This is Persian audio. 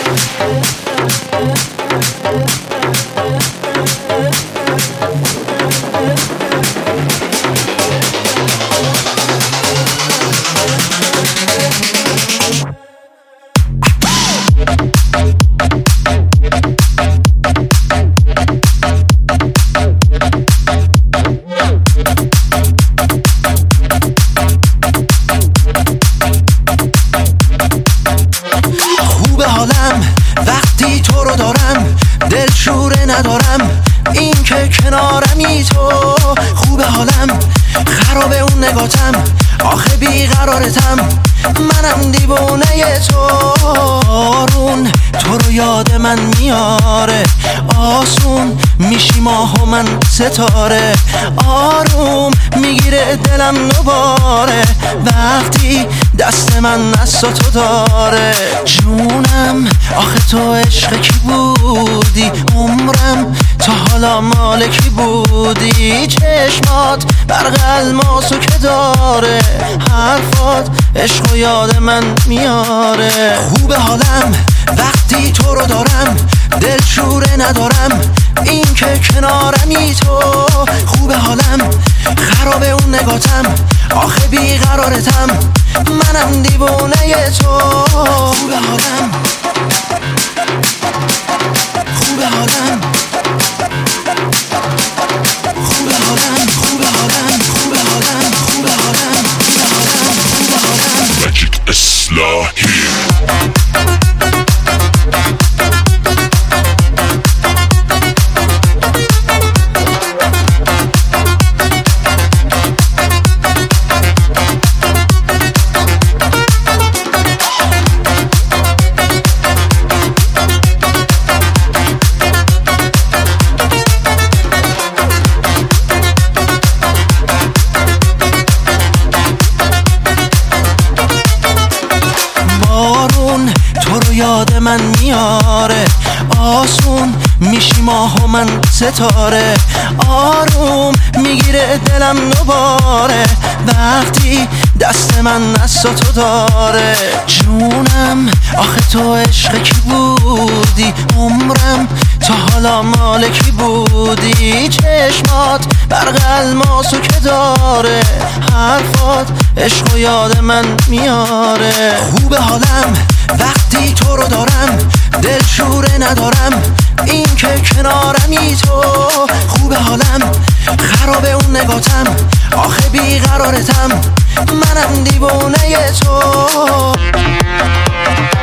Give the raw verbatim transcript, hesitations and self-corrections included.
وقتی تو رو دارم دلشوره ندارم، این که کنارمی تو خوب حالم. خرابه اون نگاتم آخه بیقرارتم، منم دیوونه تو. آرون تو رو یاد من میاره، آسون میشی ماه و من ستاره. آروم میگیره دلم دوباره وقتی دست من دست تو داره. جونم آخه تو عشق کی بودی، عمرم تا حالا مال کی بودی. چشمات برق الماسو که داره، حرفات عشق و یاد من میاره. خوب حالم وقتی تو رو دارم دلشوره ندارم، این که کنارمی تو خوب حالم. خرابه اون نگاتم آخه بیقرارتم، منم دیوونه تو. خوب حالم خوب حالم خوب حالم خوب حالم خوب حالم خوب حالم خوب حالم خوب حالم. ماجیک اصلاحی یاد من میاره، آسون میشی ماه و من ستاره. آروم میگیره دلم دوباره وقتی دست من دست تو داره. جونم آخه تو عشق کی بودی، عمرم تا حالا مال کی بودی. چشمات برق الماسو که داره، حرفات عشق و یاد من میاره. خوب حالم وقتی تو رو دارم دلشوره ندارم، این که کنارمی تو خوب حالم. خرابه اون نگاتم آخه بیقرارتم، منم دیوونه تو.